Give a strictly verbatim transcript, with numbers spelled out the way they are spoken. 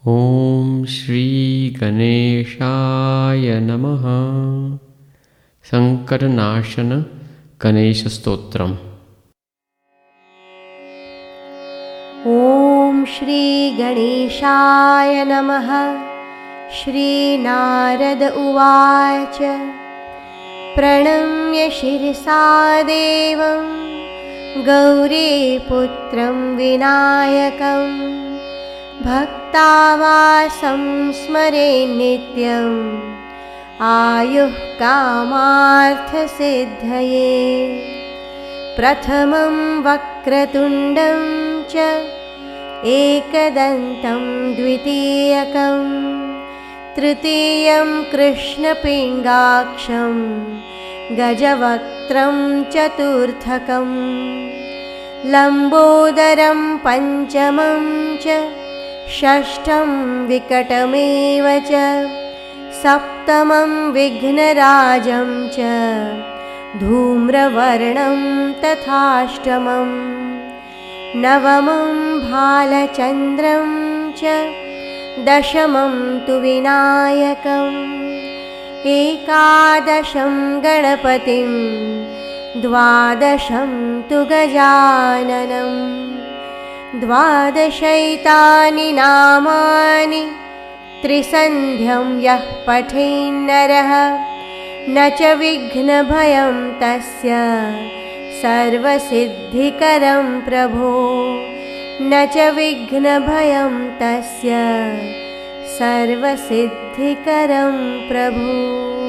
ॐ श्री गणेशाय नमः। संकटनाशन गणेशस्तोत्रम्। ॐ श्री गणेशाय नमः। श्रीनारद उवाच प्रणम्य शिरसा देवं गौरीपुत्रं विनायकं भक्तावासं स्मरे नित्यम् आयुः कामार्थसिद्धये। प्रथमं वक्रतुण्डं च एकदन्तं द्वितीयकं तृतीयं कृष्णपिङ्गाक्षं गजवक्त्रं चतुर्थकं लम्बोदरं पञ्चमं च षष्ठं विकटमेव च सप्तमं विघ्नराजं च धूम्रवर्णं तथाष्टमं नवमं भालचन्द्रं च दशमं तु विनायकम् एकादशं गणपतिं द्वादशं तु गजाननं द्वादशैतानि नामानि त्रिसन्ध्यं यः पठेन्नरः न च विघ्नभयं तस्य सर्वसिद्धिकरं प्रभो न च विघ्नभयं तस्य सर्वसिद्धिकरं प्रभो।